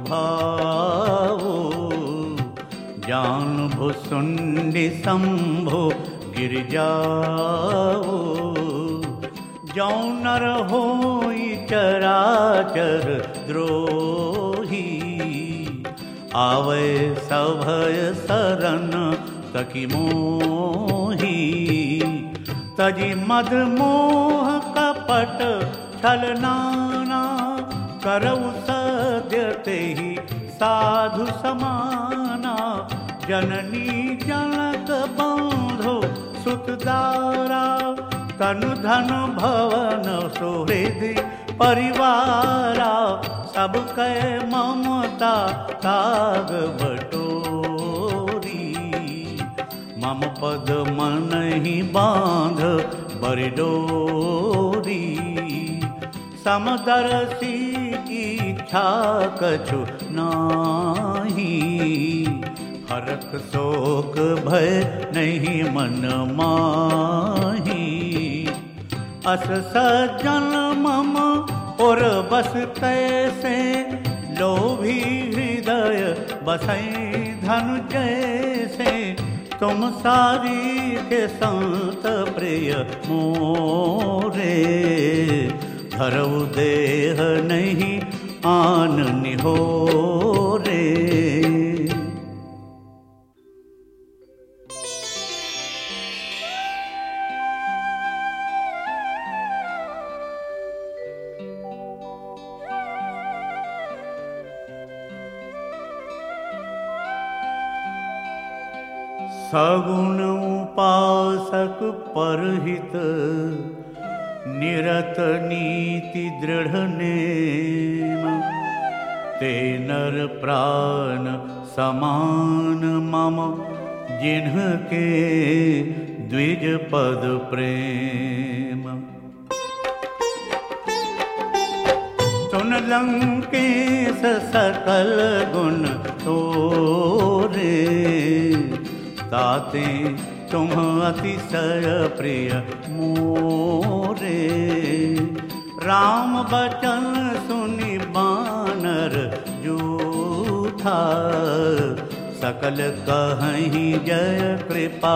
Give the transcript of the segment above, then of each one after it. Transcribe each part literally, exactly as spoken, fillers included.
भावो, जान भुसुंडी शंभो गिर जाओ। जौ नर होई चराचर द्रोही, आवे सभय शरण तकी मोही। तजी मद मोह कपट छल नाना, करऊ सद्य तेहि साधु समाना। जननी जनक बंधो सुतदारा, तनु धन भवन सुहृदि परिवारा। सब कै ममता ताग बटोरी, मम पद मनहि बांध बरि डोरी। समदर्शी की इच्छा कछु नाही, हरख शोक भय नहीं मन माही। अस सज्जन मम और बस कैसे, लोभी हृदय बसई धनु जैसे। तुम सारी के संत प्रिय मोरे, धरऊ देह नहीं आन निहोरे। सगुण उपासक परहित, निरत नीति दृढ़ नेम। ते नर प्राण समान मम, जिन्हके द्विज पद प्रेम। सुन लंकेश सकल गुण तोरे, ताते तुम अतिशय प्रिय मोरे। राम बचन सुनि बानर जूठा, सकल कहीं जय कृपा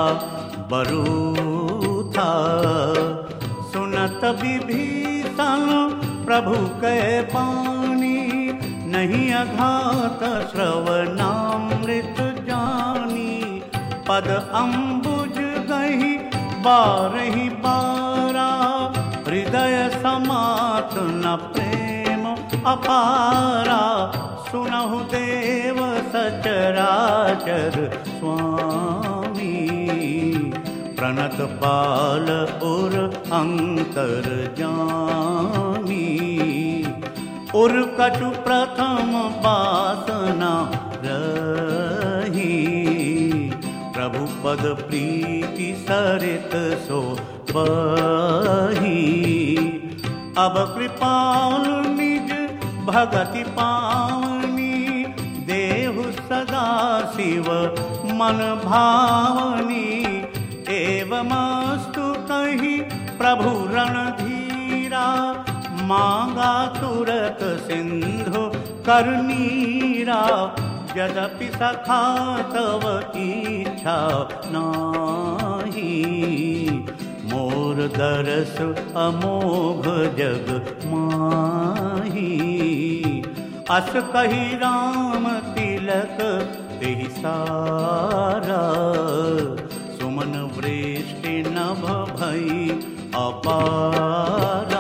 बरूथा। सुनत विभीषण प्रभु कै बानी, नहीं अघात श्रवणामृत जानी। पद अम्बुज गहि बारहि बारा, हृदय समात न प्रेम अपारा। सुनहु देव सचराचर स्वामी, प्रणत पाल उर अंतर जामी। उर कछु प्रथम वासना रही, प्रभु पद प्रीति सरित सो बही। अब कृपाल निज भगति पावनी, देहु सदा शिव मन भावनी। एवमस्तु कहि प्रभु रणधीरा, मांगा तुरत सिंधु करनीरा। यद्यपि सखा तव इच्छा नाही, मोर दरस अमोघ जग माही। अस कही राम तिलक तेहि सारा, सुमन वृष्टि नभ भई अपारा।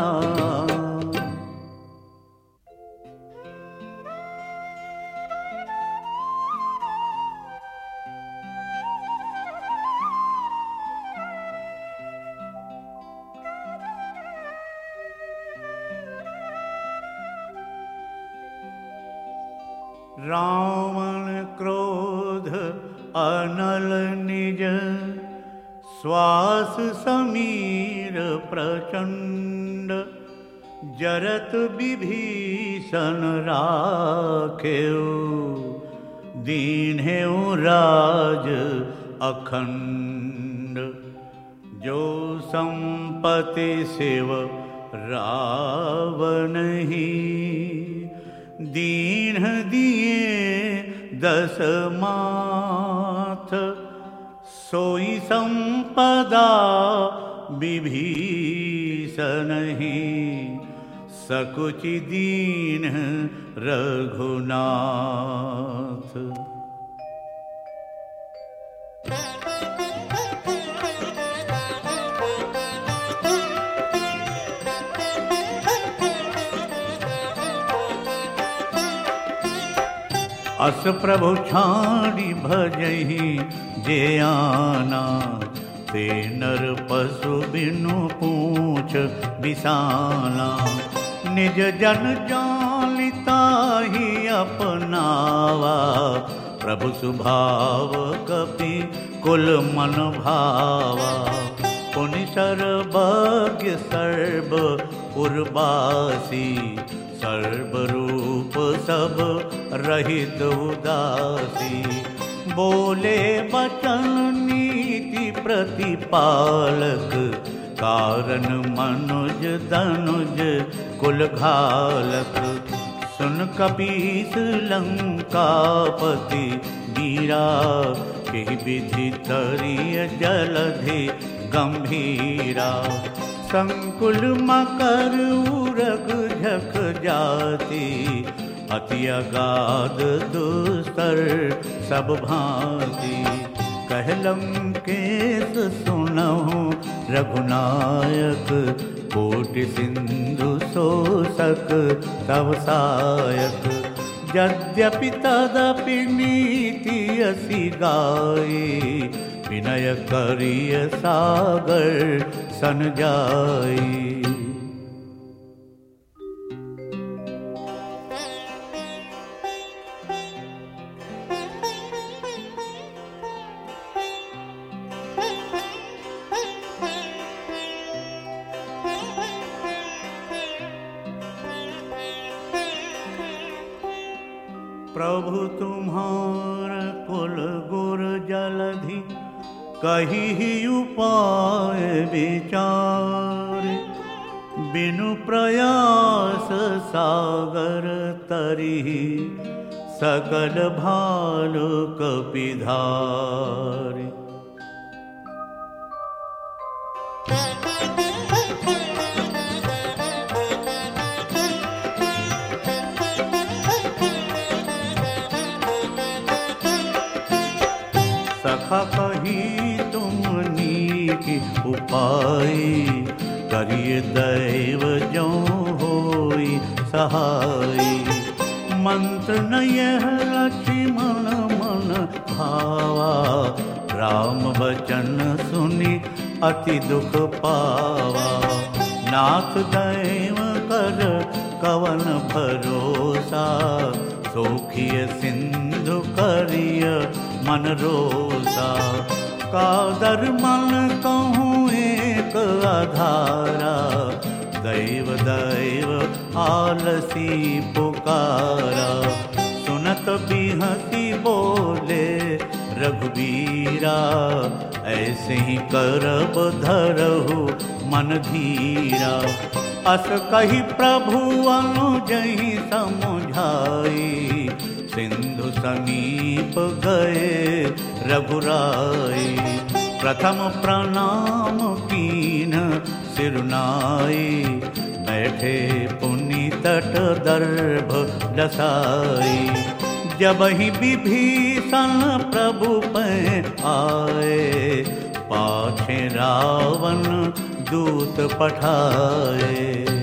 रावण क्रोध अनल निज, श्वास समीर प्रचंड। जरत विभीषण राखेउ, दीन्हेउ राज अखंड। जो संपत्ति शिव रावण ही, दीन दिए दस माथ, सोई संपदा विभीषण ही, सकुचि दीन रघुनाथ। अस प्रभु छाड़ी भजहि जे आना, ते नर पशु बिनु पूछ बिसाना। निज जन जानिता ही अपनावा, प्रभु सुभाव कपि कुल मन भावा। पुनि सर्वज्ञ सर्व उर्वासी, सर्वरूप सब रहित उदासी। बोले बचन नीति प्रतिपालक, कारण मनुज धनुज कुल घालक। सुन कपीस लंकापति वीरा, केहि विधि तरिय जलधि गंभीरा। संकुल मकर उरग झक जाति, अति अगाध दुस्तर सब भांति। कहलम केस सुनहु रघुनायक, कोटि सिंधु शोषक तव सायक। यद्यपि तदपि नीति असी गाई, विनय करिय सागर सन जाई। प्रभु तुम्हार कुल गुर जलधि, कही उपाय विचार। बिनु प्रयास सागर तरिहि, सकल भालु कपिधार। सखा कही तुम नीक उपाय, करिए दैव जो होई सहाय। मंत्र नय लक्ष्मण मन भावा, राम वचन सुनि अति दुख पावा। नाथ दैव कर कवन भरोसा, सोखिय सिंधु करिय मन रोसा। कादर मन कहूँ एक आधारा, दैव दैव आलसी पुकारा। सुनत बिहसी बोले रघुवीरा, ऐसे ही करब धरहु मन धीरा। अस कही प्रभु अनुजहि समुझाई, सिंधु समीप गए रघुराई। प्रथम प्रणाम कीन सिरुनाई, बैठे पुनि तट दर्भ दसाई। जब ही विभीषण प्रभु पे आए, पाछे रावण दूत पठाए।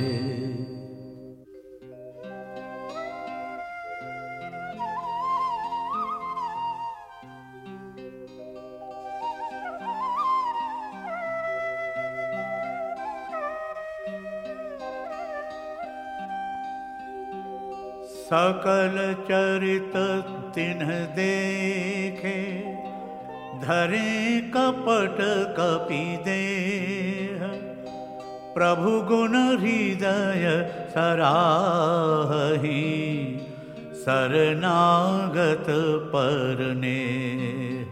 सकल चरित तिन्ह देखे, धरे कपट कपि देह। प्रभु गुण हृदय सराहि, शरणागत परनेह।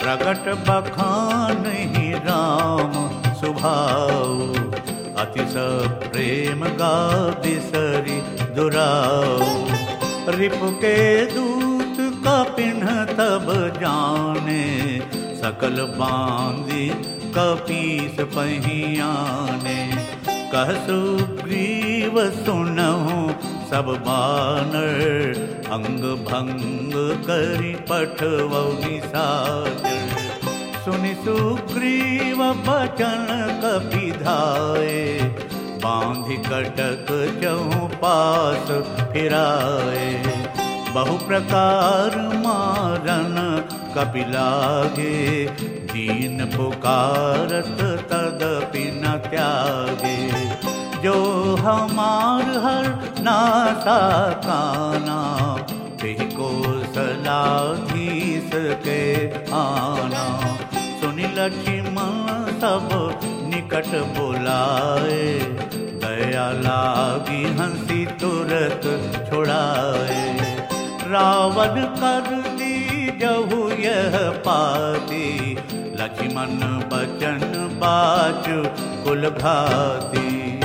प्रगट बखान ही राम सुभाऊ, अतिश प्रेम गा बिसरि दुराऊ। रिपु के दूत कपिन तब जाने, सकल बांधि कपीस पहियाने। कह सुग्रीव सुनहु सब बानर, अंग भंग करि पठवौ निशाचर। सुनि सुग्रीव बचन कपि धाये, बांधि कटक चहु पास फिराए। बहु प्रकार मारन कपि लागे, दीन पुकारत तदपि न त्यागे। जो हमार हर नासा काना, तेहि कौशलाधीश के आना। सुनि लक्ष्मण सब निकट बुलाए, दया लागी हंसी तुरत छुड़ाए। रावण कर दी जहु यह पाती, लक्ष्मण बचन बाचु कुल घाती।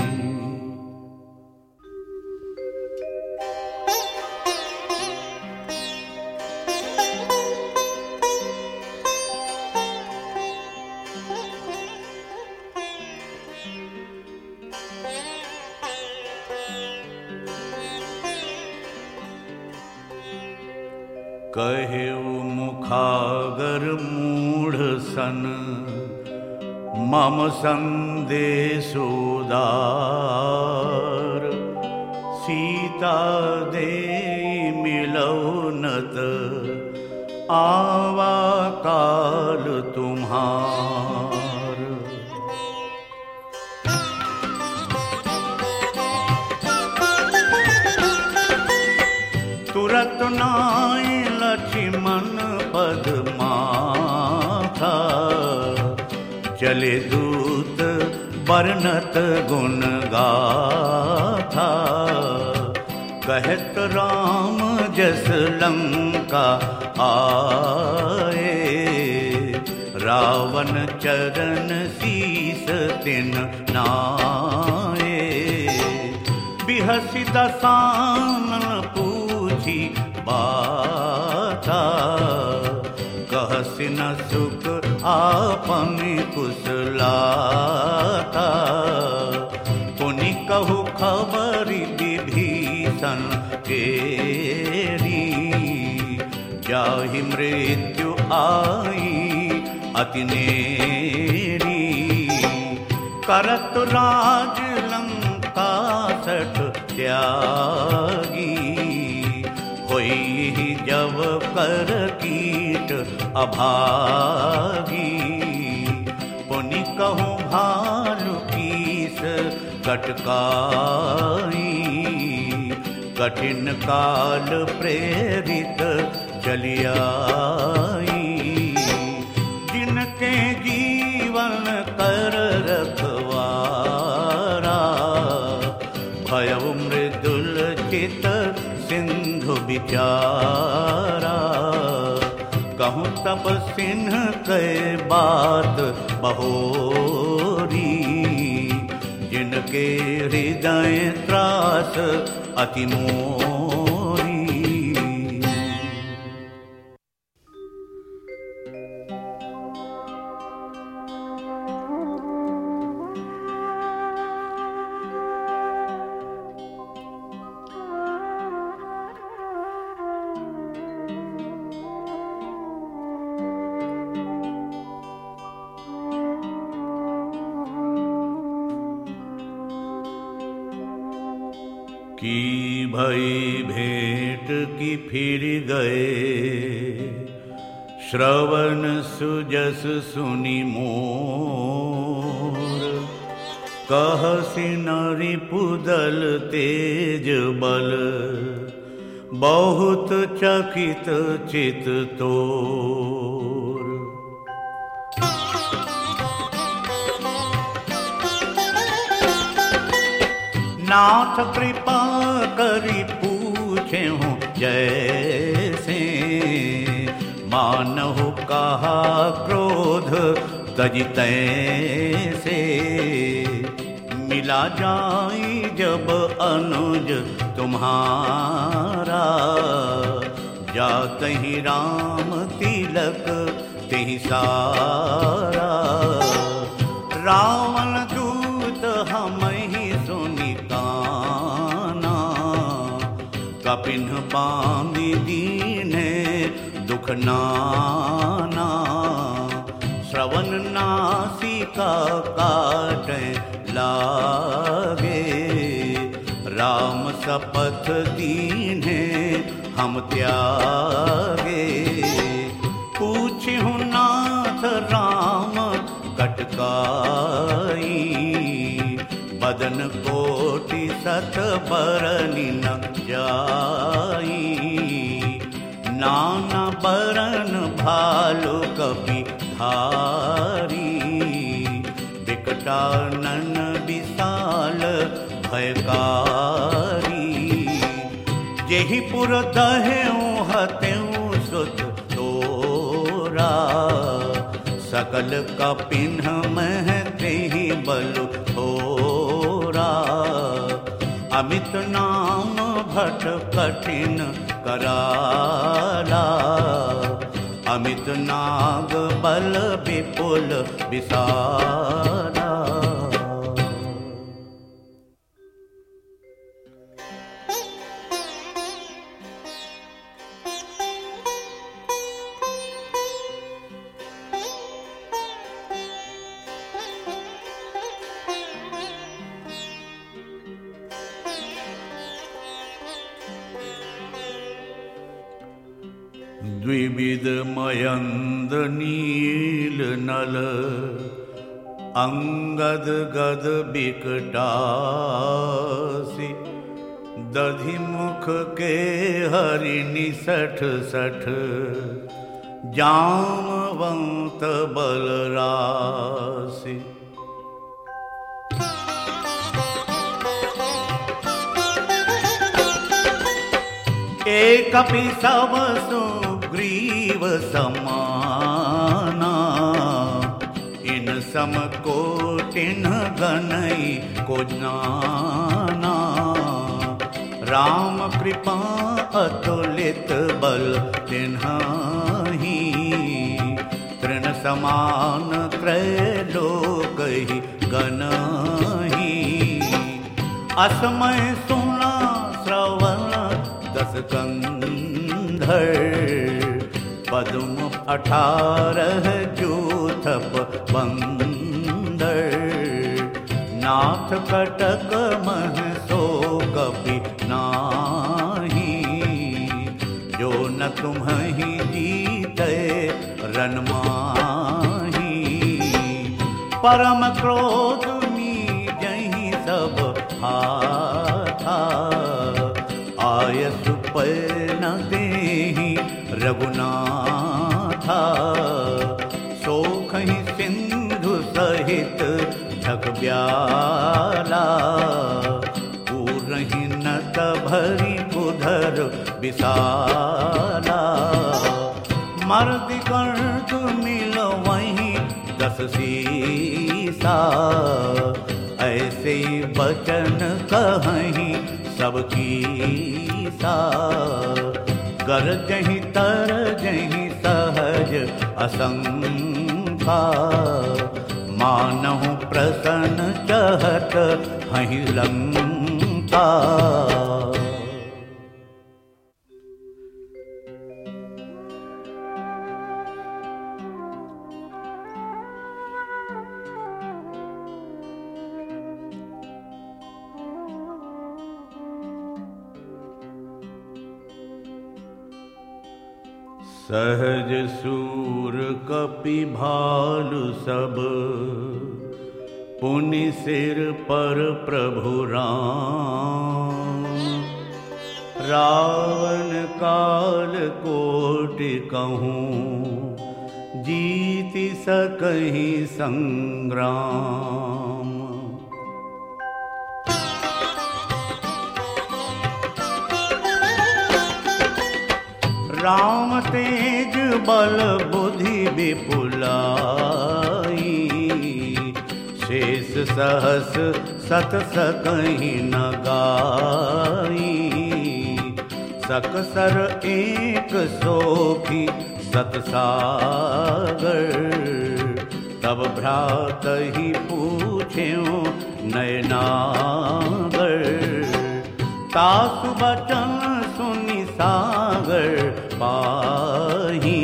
कहेउ मुखागर मूढ़ सन, मम संदेश उदार। सीता दे मिलौनत, आवा काल तुम्हार। तुरत नाय लक्ष्मण पद माथा, चले दूत वर्णत गुण गाथा। कहत राम जस लंका आए, रावण चरण शीस तिन नाए। बिहसि दसानन पूछी बाता, कहसि न सुख आपन कुशलाता। पुनि कहु खबरि विभीषण केरी, जाहि मृत्यु आई अति नेरी। करत राज लंका सठ त्यागी, होई जब कर कीट अभागी। पुनि कहूँ भालु कीस कटकाई, कठिन काल प्रेरित चलियाई। जिनके जीवन कर रखवारा, भयउ मृदुल चित सिंधु विचारा। कहूँ तब सिन्ह के बात बहोरी, जिनके हृदय त्रास अति मोरी। की भई भेंट की फिर गए, श्रवण सुजस सुनि मोर। कहसि नरि पुदल तेज बल, बहुत चकित चित तोर। नाथ कृपा करि पूछे हूँ जैसे, मानहु कहा क्रोध तजितै से, मिला जाई जब अनुज तुम्हारा, जातहि राम तिलक तेहि सारा। रावण दूत हमहि सुनि काना, कपिन बांधि दीन्हे दुख नाना। श्रवण नासिका काटै लागे, राम शपथ दीन्हे हम त्यागे। पूछहु नाथ राम कटकाई, बदन कोटि सत बरनि न जाई। नाना बरन भालु कपि धारी, विकटानन विशाल भयकारी। जेहि पुर दहेउ हतेउ सुत तोरा, सकल कपिन मह तेहि बल थोरा। अमित नाम भट कठिन कराला, अमित नाग बल विपुल विशाला। द्विविध मयंद नील नल, अंगद गद बिकटासी। दधि मुख के हरि निसठ सठ, जामवंत बलरासी। एक कपि सब सुग्रीव समाना, इन सम कोटिन गनई को जाना। राम कृपा अतुलित बल तिन्हाही, तृण समान त्रैलोकहि गनहि। असमय सुना श्रवण दस कंधर, पद्म अठारह जूथप बंदर। नाथ कटक मह सो कपि नाही, जो न तुम्हि जीते रन माही। परम क्रोध मीजहि सब हाथा, आय सुपै न देहि रघुनाथा। सोखहि सिंधु सहित झक ब्याला, पूरहि नत भरि उधर विशाला। मर्दि कर्त मिलवहि दस सीसा, ऐसे बचन कहहि सबकी सा। गरजहि तरजहि सहज असंखा, मानहु प्रसन्न चहत हहि लंका। सहज सूर कपि भालु सब, पुनि सिर पर प्रभु राम। रावण काल कोटि कहूँ, जीति सकहि संग्राम। राम तेज निर्बल बुद्धि विपुलाई, शेष सहस सत सकहि न गाई। सकसर एक सोखी सतसागर, तब भ्रात ही पूछ्यो नयनागर। तासु बचन सुनि सागर पाही,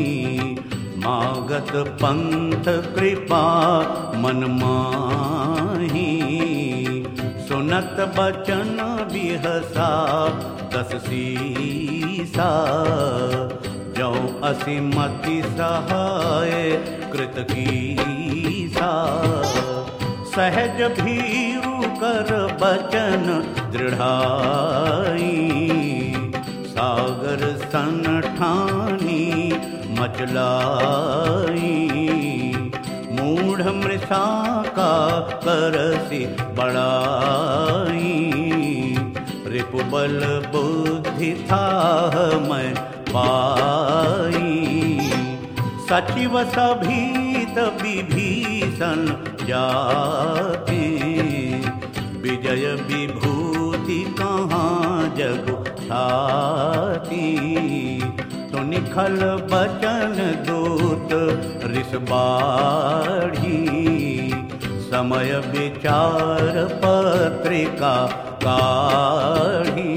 मागत पंथ कृपा मन माही। सुनत बचन बिहसा दस सीसा, जौ असिमति सहाय कृत कीसा। सहज भीरु कर बचन दृढ़ाई, सागर सन ठानी मचलाई। मूढ़ मृषा का करसि बड़ाई, रिपुबल बुद्धि थाह मैं पाई। सचिव सभीत विभीषण जाति, विजय विभूति कहाँ जगु ठाती। तो निखल बचन दूत ऋष बाढ़ी, समय विचार पत्रिका काढ़ी।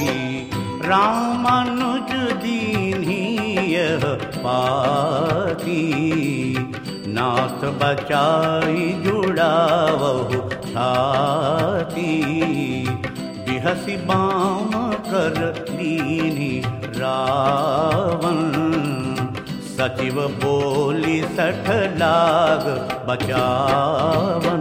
रामानुज दीन्ही यह पाती, नाथ बचाई जुड़ावहु छाती। बिहसी बाम कर दीन्ही रावण, सचिव बोली सठ लाग बचावन।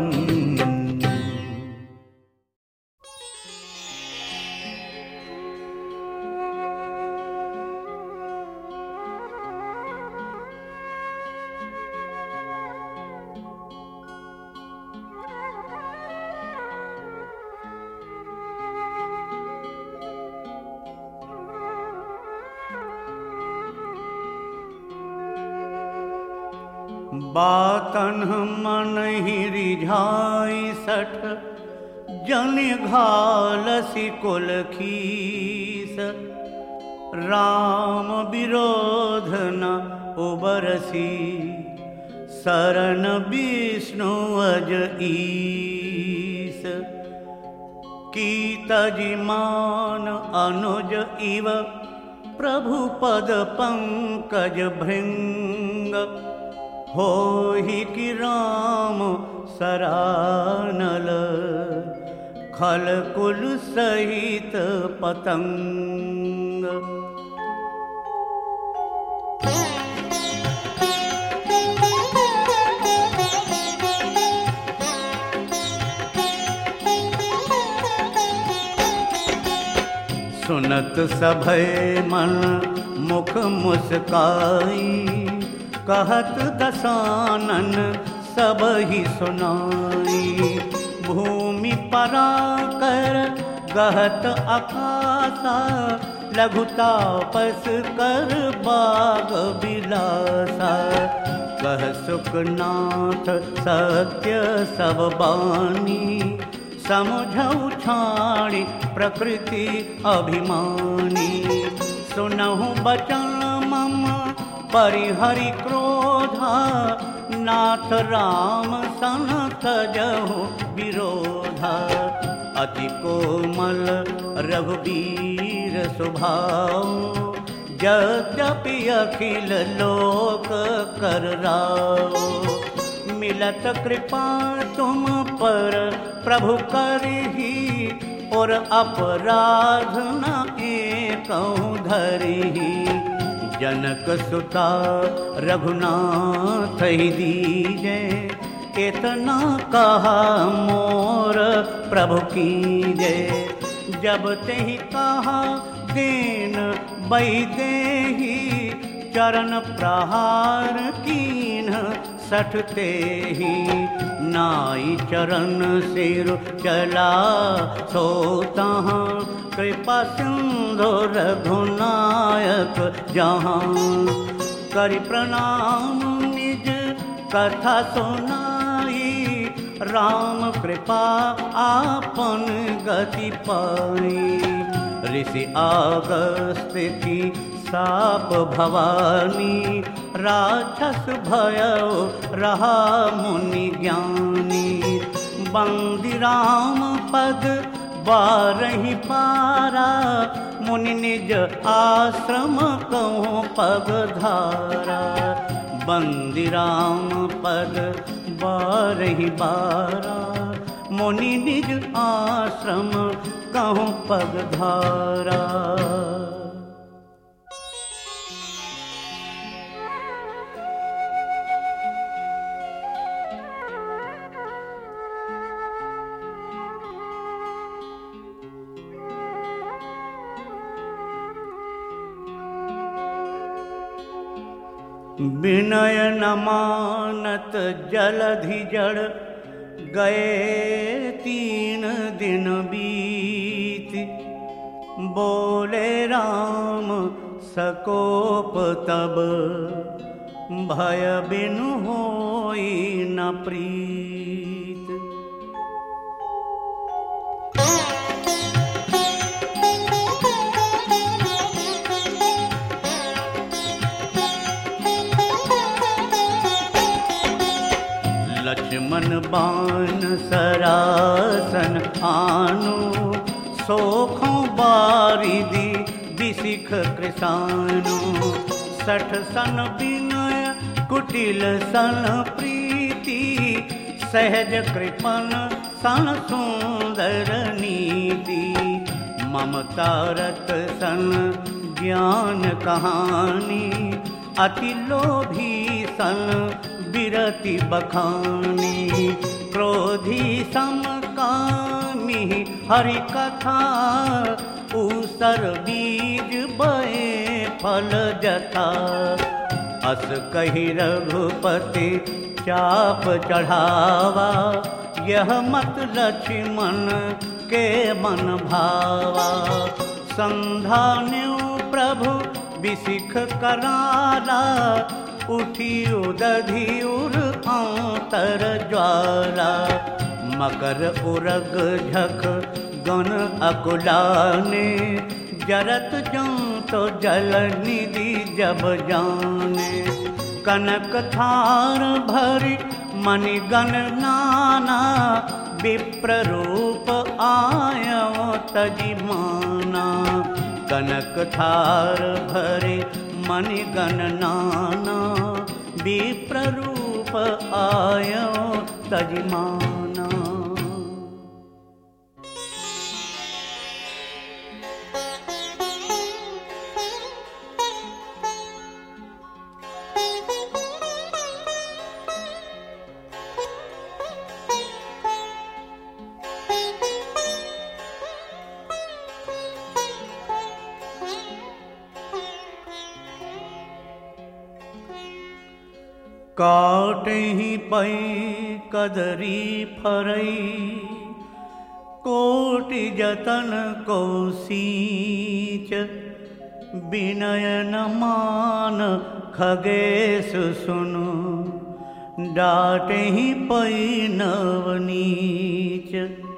बातन मन ही रिझाई सठ, जन घालसी कुल खीस। राम विरोध न उबरसी, शरण विष्णु अज ईस। कीतजिमान अनुज इव, प्रभु पद पंकज भृंग। होहि कि राम सरानल, खल कुल सहित पतंग। सुनत सभय मन मुख मुस्काई, कहत दसानन सब ही सुनाई। भूमि पराकर गहत आकाशा, लघुतापस कर बाग बिलासा। कह सुखनाथ सत्य सब बानी, समझौ छाड़ी प्रकृति अभिमानी। सुनहु बचन मम परिहरि क्रोधा, नाथ राम सन तजहु विरोधा। अति कोमल रघुबीर स्वभाव, यद्यपि अखिल लोक कर राव। मिलत कृपा तुम पर प्रभु करही, और अपराध न एकहु धरही। जनक सुता रघुनाथ ही दीजे, इतना कहा मोर प्रभु कीजे। जब ते ही कहा दीन बैदेही, चरण प्रहार कीन सठते ही। नाई चरण सिर चला सोता, कृपा सिंधु रघुनायक जहाँ। करि प्रणाम निज कथा सुनाई, राम कृपा आपन गति पाई। ऋषि अगस्त्य की साप भवानी, राक्षस भयो रहा मुनि ज्ञानी। बंदी राम पद बारहि पारा, मुनि निज आश्रम कहूँ पग धारा। बंदी राम पद बारहि बारा, मुनि निज आश्रम कहूँ पग धारा। विनय न मानत जलधि जड़, गए तीन दिन बीत। बोले राम सकोप तब, भय बिनु होई न प्रीत। लक्ष्मण बाण सरासन आनु, सोखों बारिदी बिसिख कृसानु। सठ सन विनय कुटिल सन प्रीति, सहज कृपन सन सुंदर नीति। ममता रत सन ज्ञान कहानी, अति लोभी सन बिरति बखानी। क्रोधी समकामी हरि कथा, ऊसर बीज बए फल जथा। अस कहि रघुपति चाप चढ़ावा, यह मत लक्ष्मण के मन भावा। संधा न्यू प्रभु बिसिख कराला, उठी उदधि उर आंतर ज्वाला। मकर उरग झख गण अकुलाने, जरत जाऊं तो जल निधि जब जाने। कनक थार भरी मणिगण नाना, विप्र रूप आयो तजिमाना। कनक थार भरे मणिगण नाना, विप्र रूप आयो तजिमाना। काटहि पै कदरी फरई, कोटि जतन को सींच। विनय न मान खगेश सुनु, डाटहि पै नवनीच।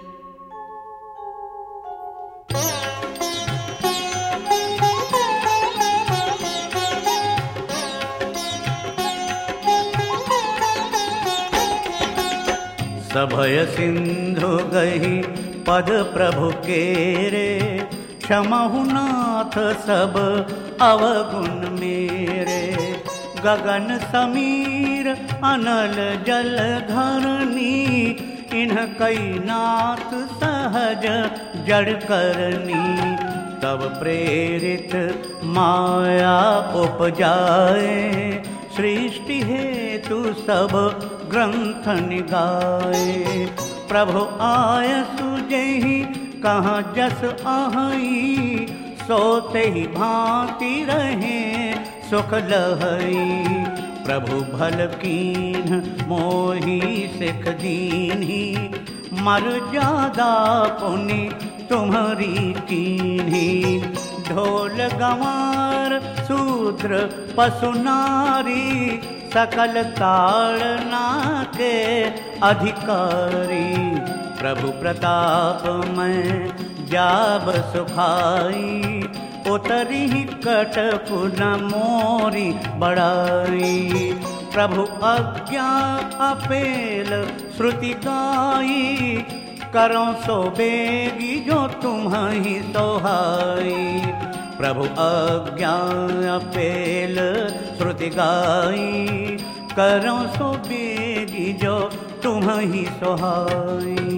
सभय सिंधु गही पद प्रभु केरे, क्षमहु नाथ सब अवगुण मेरे। गगन समीर अनल जल धरनी, इन्ह कई नाथ सहज जड़ करनी। तब प्रेरित माया उपजाए, सृष्टि हेतु सब ग्रंथ निगाए। प्रभु आय सुजहि कहाँ जस आहई, सोते ही भांति रहे सुख लहई। प्रभु भल कीन्ह मोहि सिख दीन्ही, मर जादा पुनि तुम्हारी कीन्ही। ढोल गंवार शूद्र पशु नारी सकल ताड़ना के अधिकारी। प्रभु प्रताप में जाब सुखाई उतरी कटकु न मोरी बड़ाई। प्रभु आज्ञा अपेल श्रुति गाई करो सो बेगी जो तुम्हि सोहाई। प्रभु आज्ञा अपेल श्रुति गाई करो सो बेगी जो तुम्हि सोहाई।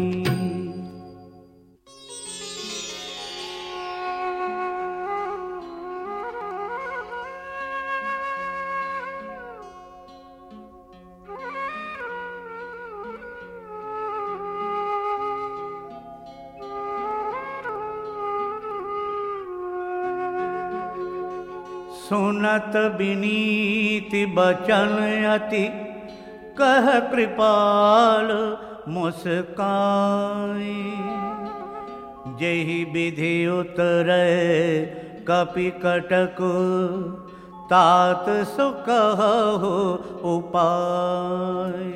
सुनत बिनीति बचन अति कह कृपाल मुस्काई। जेहि विधि उतरै कपि कटक तात सो कहु उपाय।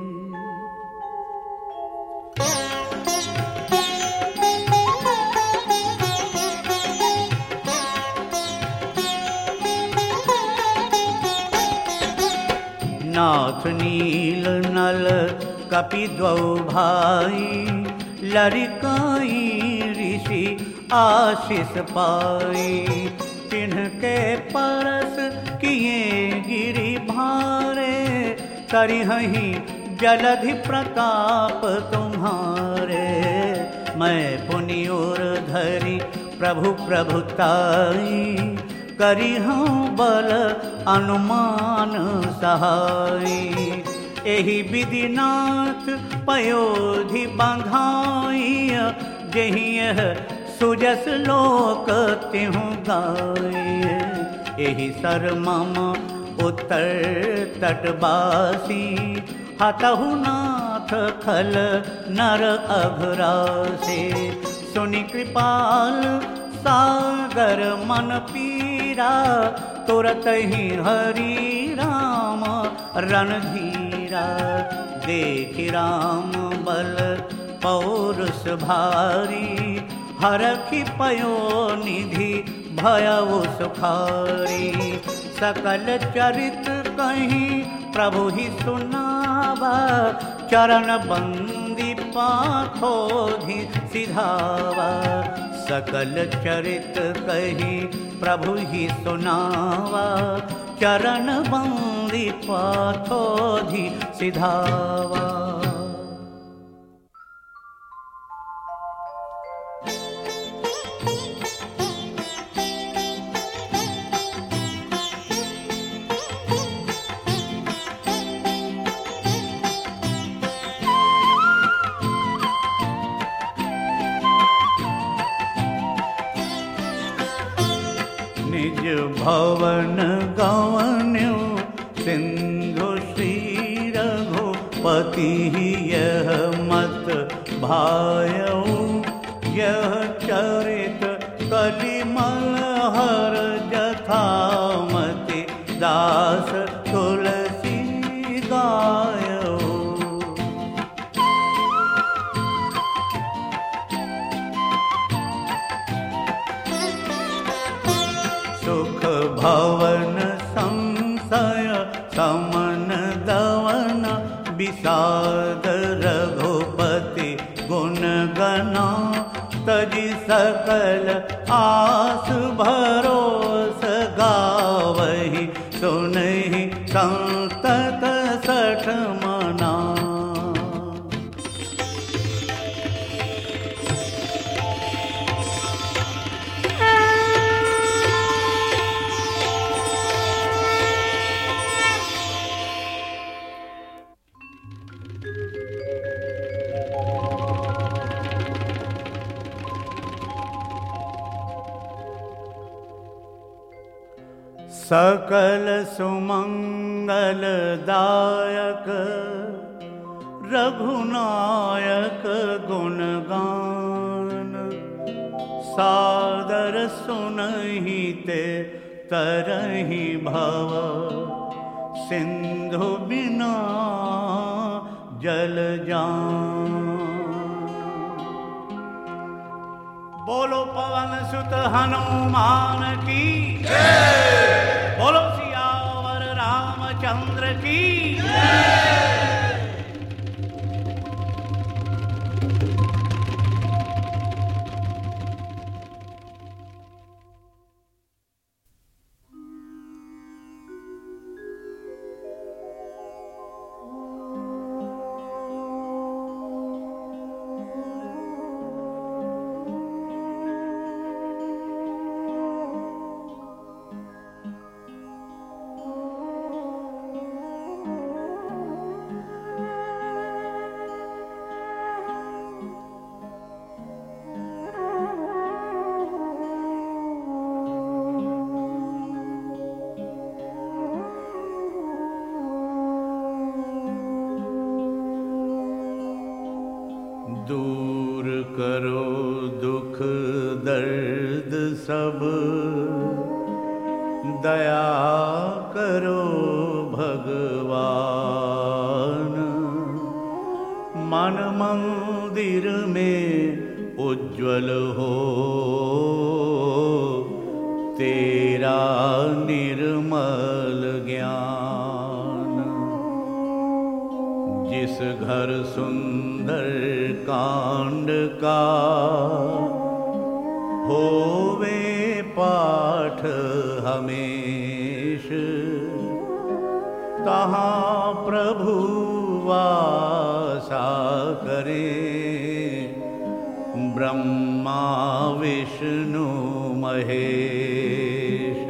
नाथ नील नल कपि द्वौ भाई लरिकाई ऋषि आशीष पाई। तिन्हके परस किए गिरि भारे करिहहि जलधि प्रताप तुम्हारे। मैं पुनि और धरि प्रभु प्रभुताई करिहूँ बल अनुमान सहाय। एहि विधिनाथ पयोधि बंधाई जहि यह सुजस लोक तिहु गाय। एहि सर मम उत्तर तटवासी हतहु नाथ खल नर अघरासे। सुनि कृपाल सागर मन पीरा तुरत ही हरि राम रणधीरा। देख राम बल पौरुष भारी हरखि पयो निधि भयउ सुखारी। सकल चरित कहीं प्रभु ही सुनावा चरण बंदी पाथोधि सिधावा। सकल चरित कही प्रभु ही सुनावा चरण बंदी पाथोधि सिधावा। निज भवन गवन्यु सिंधु श्री रघुपति यह मत भायऊ। यह चरित कलिमल हर जथामति दास तुलसी गायऊ। सुख भवन संशय समन दवन विषाद रघुपति गुण गना। तजि सकल आस भरोस गावहि सुनहि संतत सठ मना। सकल सुमंगल दायक रघुनायक गुणगान। सादर सुनहि ते तरहि भव, सिंधु बिना जल जान। बोलो पवन सुत हनुमान की जय, बोलो सियावर रामचंद्र की जय। दूर करो दुख दर्द सब, दया करो भगवान। मन मंदिर में उज्ज्वल हो तेरा निर्मल ज्ञान। जिस घर सुंदर कांड का होवे पाठ हमेश, तहाँ प्रभु वासा करे ब्रह्मा विष्णु महेश।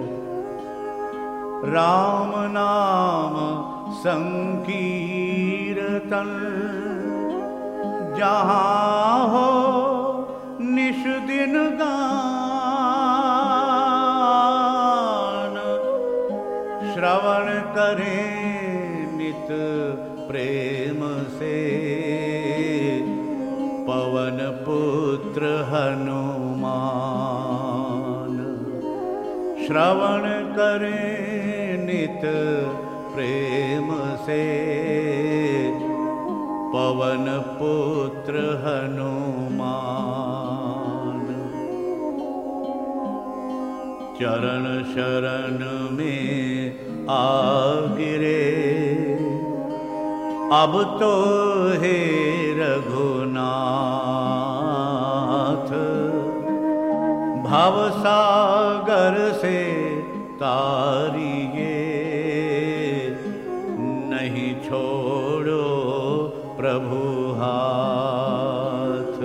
राम नाम संकीर्तन जहाँ हो निश दिन गान। श्रवण करें नित प्रेम से पवन पुत्र हनुमान। श्रवण करें नित प्रेम से पवन पुत्र हनुमान। चरण शरण में आ गिरे अब तो हे रघुनाथ। भवसागर से तारिये नहीं छोड़ो प्रभु हाथ।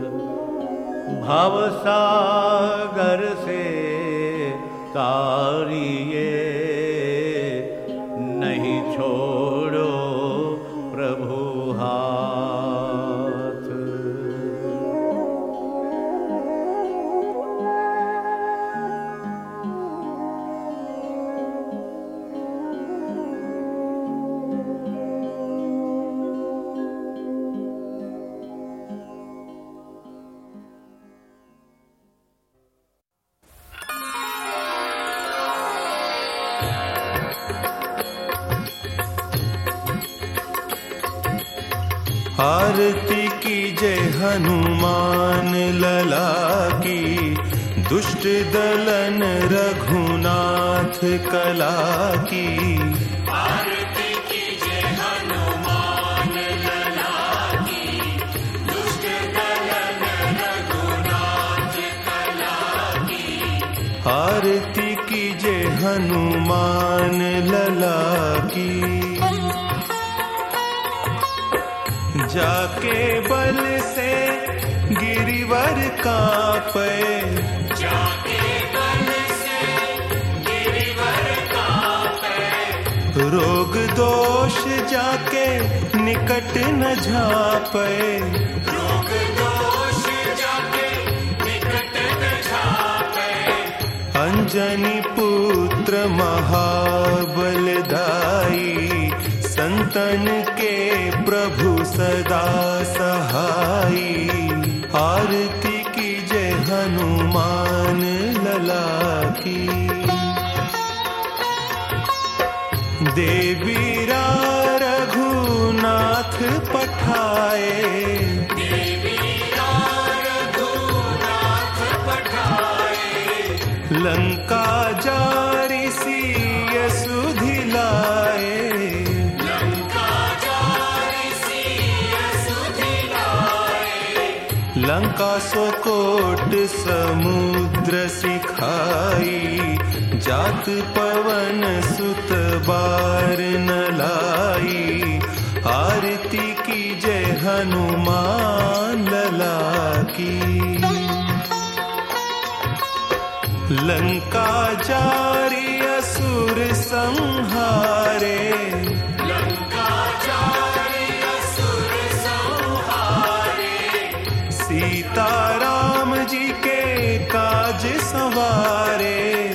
भवसागर से तारिये नहीं छोड़ो प्रभु हाथ। आरती कीजय हनुमान लला की, दुष्ट दलन रघुनाथ कला की। आरती कीजय हनुमान लला की, दुष्ट दलन रघुनाथ कला की। आरती कीजय हनुमान लला की। जाके बल से गिरिवर कांपे, जाके बल से गिरिवर कांपे। रोग दोष जाके निकट न झापे, रोग दोष जाके निकट न झापे। अंजनी पुत्र महाबलदाई, संतन के प्रभु सदा सहाई। आरती कीजय हनुमान देवीरा रघुनाथ पठाए, देवीरा रघुनाथ पठाए, लंका जारी सिय सुधिलाए, लंका जारी सिय सुधिलाए, लंका सो कोट समुद्र सिखाई, जात पवन सुत बार न लाई, आरती की जय हनुमान लला की। लंका जारी असुर संहारे, लंका जारी असुर संहारे, सीता राम जी के काज संवारे,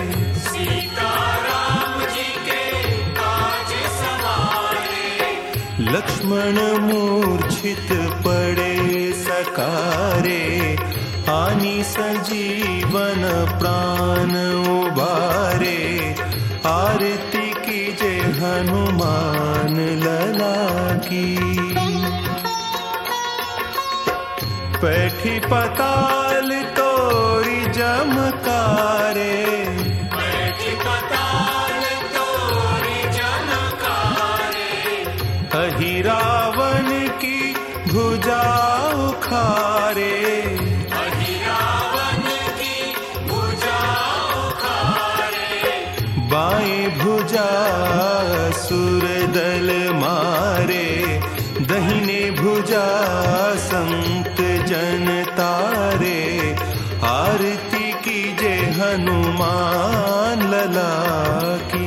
लक्ष्मण मूर्छित पड़े सकारे, आनी संजीवन प्राण उबारे, आरती की जय हनुमान लला की। पैठी पताल तोरी जमकारे, पैठी पताल तोरी जमकारे, अहि रावण की भुजा उखारे, अहि रावण की भुजा उखारे, बाएं भुजा असुर दल मारे, दहिने भुजा संत जन तारे, आरती की जय हनुमान लला की।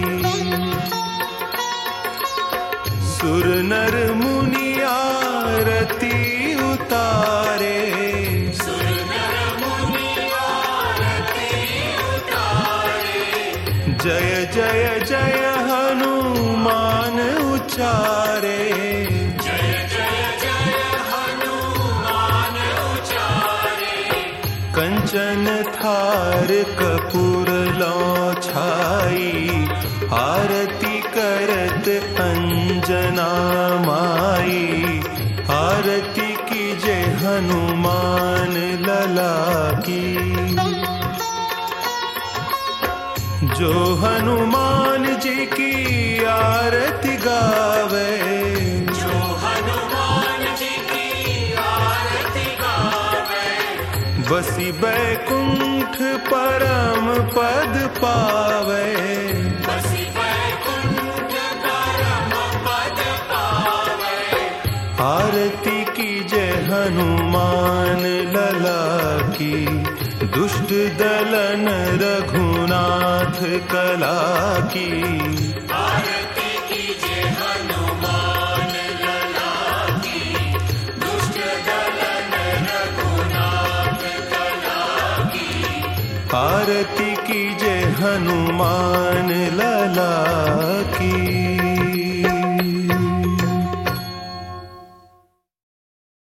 सुर नर मुनि आरती उतारे, सुर नर मुनि आरती उतारे, जय जय जय हनुमान उचारे, जय जय जय हनुमान उचारे, कंचन थार कपूर लौ छाई, आरती करत अंजना माई, आरती की जय हनुमान लला की। जो हनुमान जी की आरती गावे, जो हनुमान जी की आरती गावे, बसी बैकुंठ परम पद पावे, बसी वैकुंठ परम पद पावे, आरती की जय हनुमान लला की। दुष्ट दलन रघुनाथ कला की, आरती की जय हनुमान लला की, दुष्ट दलन रघुनाथ कला की, आरती की जय हनुमान लला की।